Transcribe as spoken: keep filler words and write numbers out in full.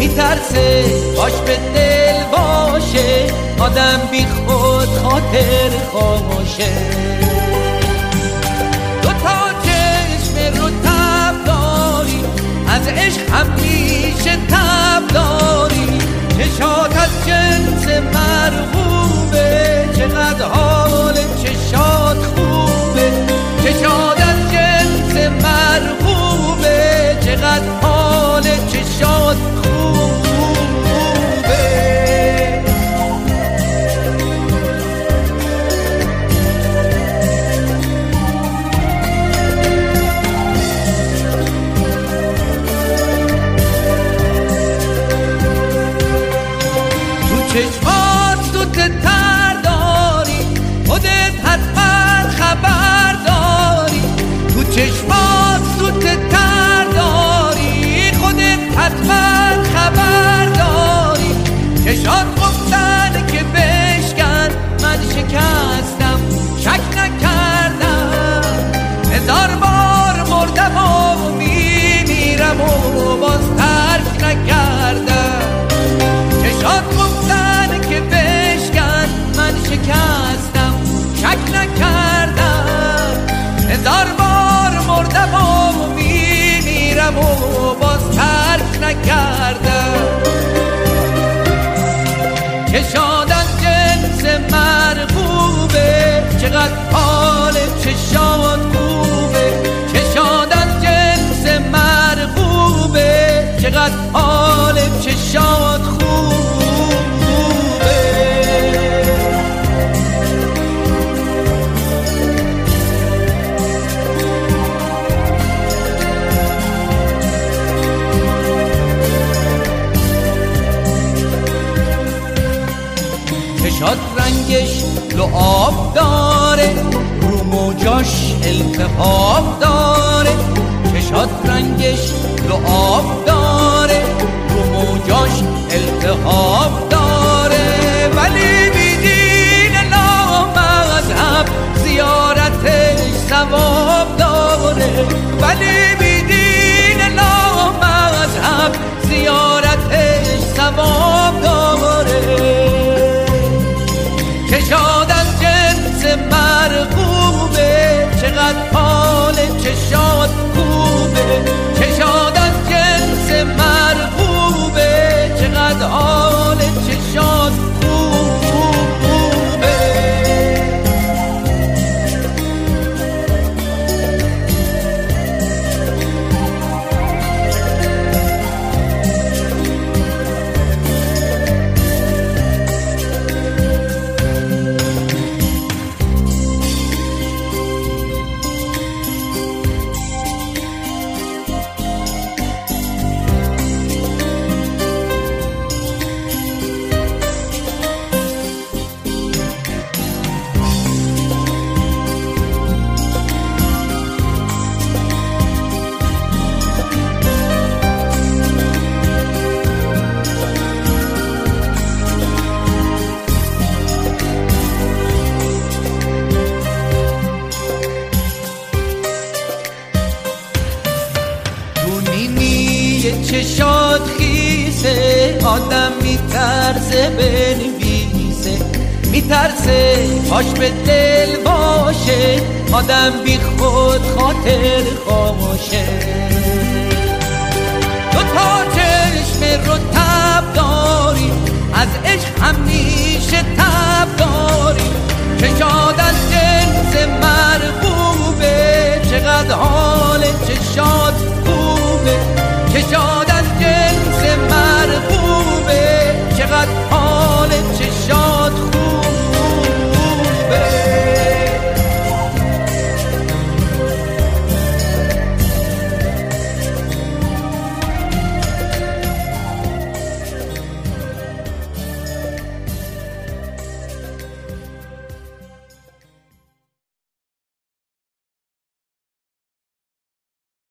میترسه باش به دل باشه، آدم بی خود خاطر خاموشه. دو تا چشم رو تب داری، از عشق همیشه تب داری، چشات از جنس مرغوبه، چقدر حال چشات خوبه، چشات از جنس مرغوبه، چقدر حال چشات خوبه. چشمات تو تر داری، خودت حتما خبر داری، تو چشمات تو تر داری، خودت حتما خبر داری. چشات گفتن که بشکن، من شکستم شک نکردم، هزار بار مردم و میمیرم و باز ترک نکردم. چشات گفتن که بشکن، من شکستم شک نکردم، هزار بار مردم و میمیرم و باز ترک نکردم. چشات از جنس مرغوبه، چقدر حال چشات خوبه، چشات از جنس مرغوبه، چقدر حال چشات خوبه. چشات رنگش لعاب داره، رو موجاش التهاب داره، چشات رنگش لعاب داره، رو موجاش التهاب داره، ولی بیدین لامذهب زیارتش ثواب داره، ولی بیدین لامذهب زیارتش ثواب داره. چشات از جنس مرغوبه، چقدر حال چشات خوبه، چشات از جنس مرغوبه، چقدر حال چشات خوبه. چشات خیسه، آدم میترسه بنویسه، میترسه پاش به دل باشه، آدم بی خود خاطر خاموشه. دو تا چشم رو تب